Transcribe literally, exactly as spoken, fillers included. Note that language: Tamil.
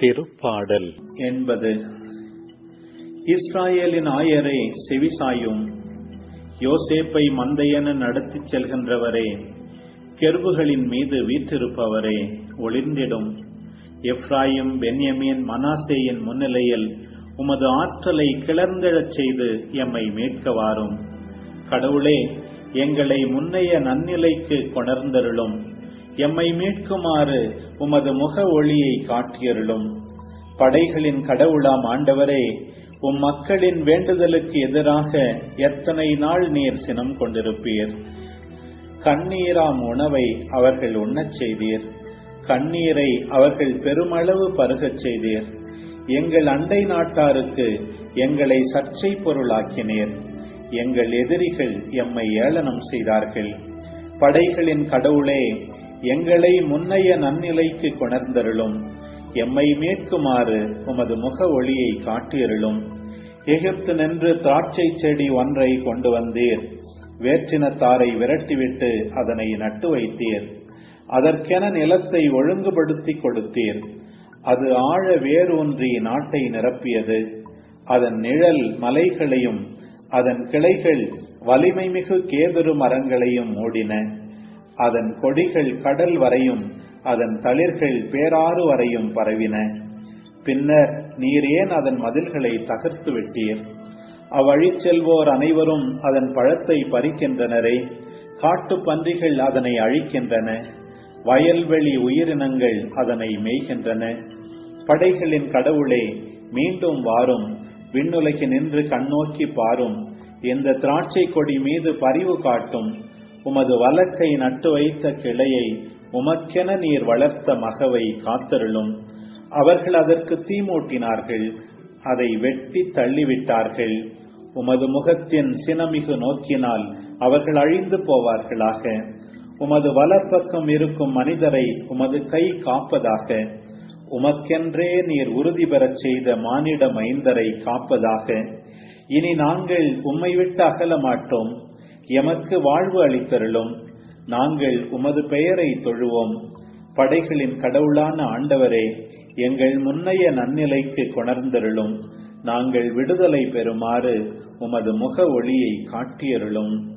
திருப்பாடல் என்பது. இஸ்ராயேலின் ஆயரே செவிசாயும், யோசேப்பை மந்தையென நடத்திச் செல்கின்றவரே, கெருபுகளின் மீது வீற்றிருப்பவரே, ஒளிர்ந்திடும். எப்ராயிம், பென்யமீன், மனாசேயின் முன்னிலையில் உமது ஆற்றலை கிளர்ந்தெழச் செய்து எம்மை மீட்க வாரும். கடவுளே, எங்களை முன்னைய நன்னிலைக்கு கொணர்ந்தருளும். எம்மை மீட்குமாறு உமது முக ஒளியை காட்டியருளும். படைகளின் கடவுளாம் ஆண்டவரே, உம் மக்களின் வேண்டுதலுக்கு எதிராக எத்தனை நாள் நீர் சினம் கொண்டிருப்பீர்? கண்ணீராம் உணவை அவர்கள் உண்ணச் செய்தீர், கண்ணீரை அவர்கள் பெருமளவு பருகச் செய்தீர். எங்கள் அண்டை நாட்டாருக்கு எங்களை சர்ச்சை பொருளாக்கினீர். எங்கள் எதிரிகள் எம்மை ஏளனம் செய்தார்கள். படைகளின் கடவுளே, எங்களை முன்னைய நன்னிலைக்கு கொணர்ந்தருளும். எம்மை மீட்குமாறு உமது முக ஒளியை காட்டியருளும். எகிப்து நின்று திராட்சை செடி ஒன்றை கொண்டு வந்தீர். வேற்றினத்தாரை விரட்டிவிட்டு அதனை நட்டு வைத்தீர். அதற்கென நிலத்தை ஒழுங்குபடுத்தி கொடுத்தீர். அது ஆழ வேரூன்றி நாட்டை நிரப்பியது. அதன் நிழல் மலைகளையும் அதன் கிளைகள் வலிமை மிகு கேதுரு மரங்களையும் மூடின. அதன் கொடிகள் கடல் வரையும் அதன் தளிர்கள் பேராறு வரையும் பரவின. பின்னர் நீர் ஏன் அதன் மதில்களை தகர்த்து விட்டீர்? அவ்வழி செல்வோர் அனைவரும் அதன் பழத்தை பறிக்கின்றனரே. காட்டு பன்றிகள் அதனை அழிக்கின்றன. வயல்வெளி உயிரினங்கள் அதனை மேய்கின்றன. படைகளின் கடவுளே, மீண்டும் வாரும். விண்ணுலகி நின்று கண்ணோக்கி பாரும். இந்த திராட்சை கொடி மீது பரிவு காட்டும். உமது வலக்கை நட்டு வைத்த கிளையை, உமக்கென நீர் வளர்த்த மகவை காத்தருளும். அவர்கள் அதற்கு தீமூட்டினார்கள், அதை வெட்டி தள்ளிவிட்டார்கள். உமது முகத்தின் சினமிகு நோக்கினால் அவர்கள் அழிந்து போவார்களாக. உமது வலப்பக்கம் இருக்கும் மனிதரை உமது கை காப்பதாக. உமக்கென்றே நீர் உறுதி பெறச் செய்த மானிட மைந்தரை காப்பதாக. இனி நாங்கள் உம்மை விட்டு அகல மாட்டோம். எமக்கு வாழ்வு அளித்தருளும். நாங்கள் உமது பெயரை தொழுவோம். படைகளின் கடவுளான ஆண்டவரே, எங்கள் முன்னைய நன்னிலைக்கு கொணர்ந்தருளும். நாங்கள் விடுதலை பெறுமாறு உமது முக ஒளியை காட்டியருளும்.